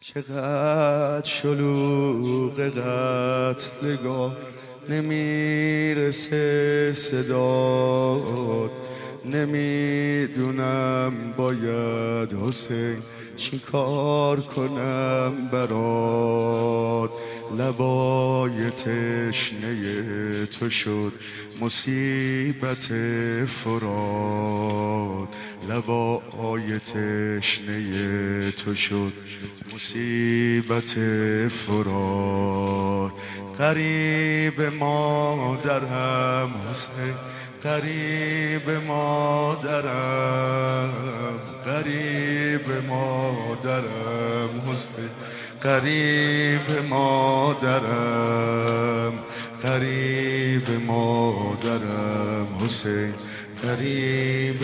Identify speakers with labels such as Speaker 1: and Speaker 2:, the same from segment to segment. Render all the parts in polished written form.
Speaker 1: چقدر شلوغ قتلگاه نمیرسه صدات، نمیدونم باید حسین چی کار کنم برات. لبای تشنه تو شد مصیبت فرات، لبای تشنه تو شد مصیبت فرات. غریب مادرم حسین، غریب مادرم، غریب مادرم حسین، غریب مادرم، غریب مادرم حسین، غریب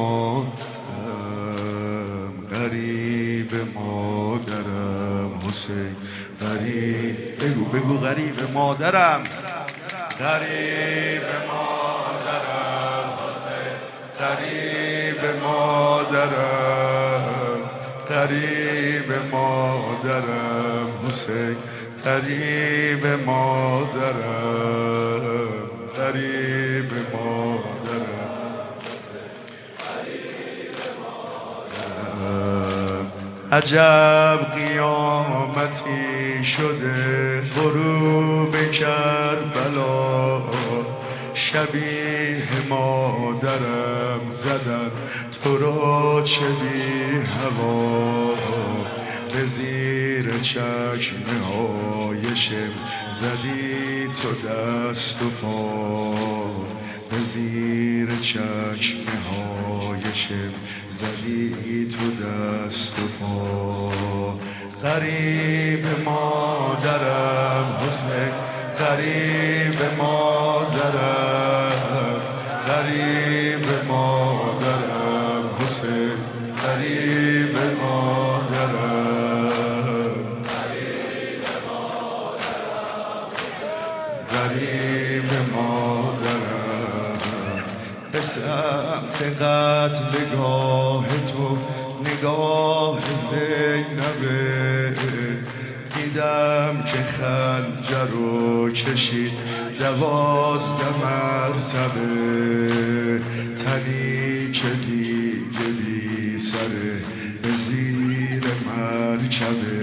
Speaker 1: مادرم، غریب مادرم حسین، غریب بگو غریب مادرم، غریب مادرم حسین، غریب مادرم، غریب مادرم حسین، غریب مادرم، غریب مادرم، عجب قیامتی شده غروب کربلا، شبیه مادرم زدن تو را چه بی هوا. به زیر چشمه های شم زدی تو دست و پا، به زیر چشمه های شم زدی تو دست و پا. غریب مادرم حسین، غریب مادرم، غریب مادرم حسین، غریب مادرم، غریب مادرم. به سمت قتلگاه تو نگاه زینبه، دیدم که خنجر رو کشید 12 مرتبه. تنی که دیگه بی سره به زیر مرکبه،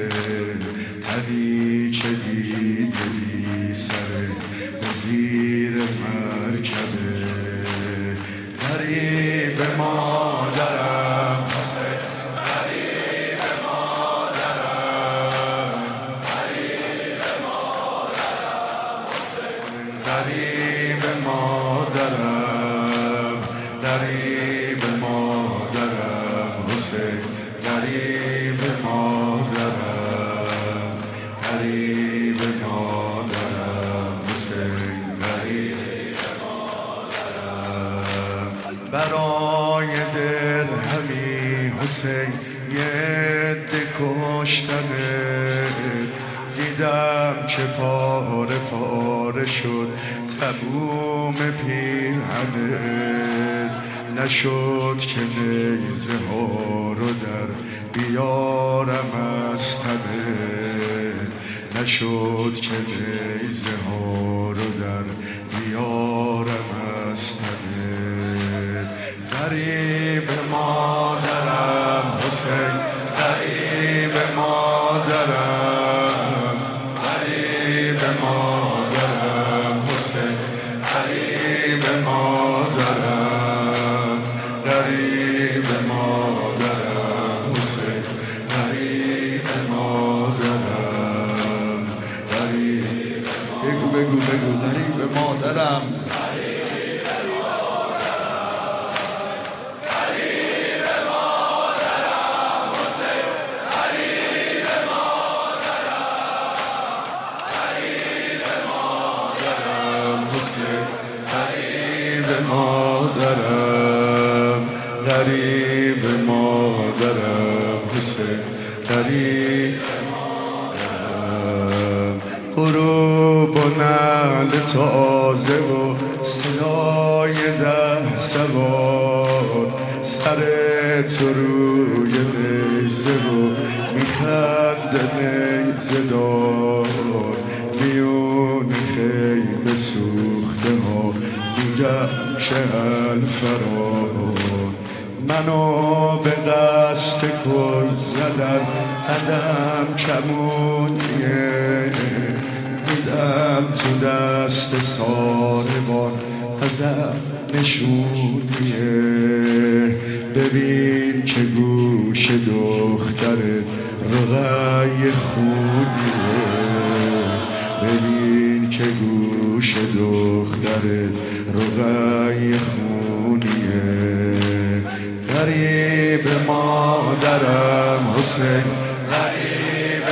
Speaker 1: تنی که دیگه بی سره به زیر مرکبه. غریب مادرم حسین، غریب مادرم، غریب مادرم حسین، غریب مادرم، غریب مادرم حسین، غریب مادرم، غریب مادرم حسین، غریب مادرم. برای درهمی حسین یه عده کشتنه، دیدم که پاره پاره شد تموم پیرهنه. نشد که نیزه ها رو در بیارم از تنه، نشد که نیزه ها رو در بیارم از تنه. غریب مادرم حسین، غریب مادرم، غریب مادرم حسین، غریب مادرم، غریب مادرم حسین، غریب مادرم، غریب بگو غریب مادرم. غریب مادرم، غریب مادرم حسین، غریب مادرم. غروب و نعل تازه و صدای 10 سوار، سر تو روی نیزه و خنده نیزه دار میون خیب سوخته ها میگم شهر فرار منو به قصد کل زدن قدم کمونیه میدم تو دست ساربان ازم نشونیه ببین که گوش دخترت رقای خونیه ببین که گوش دخترت رقای خونیه غریب مادرم حسین غریب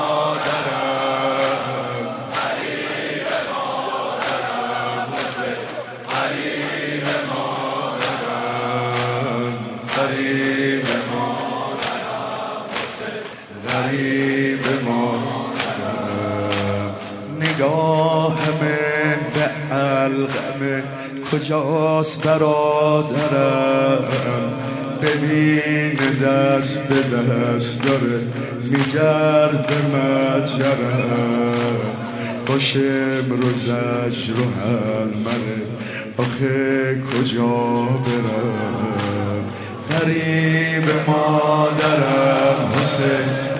Speaker 1: مادرم غریب مادرم حسین غریب مادرم غریب مادرم حسین غریب مادرم نگاهمه به علقمه کجاست برادرم ببین دست به دست داره میگرد مجرم باشم رو زجر و حل منه آخه کجا برم غریب مادرم حسین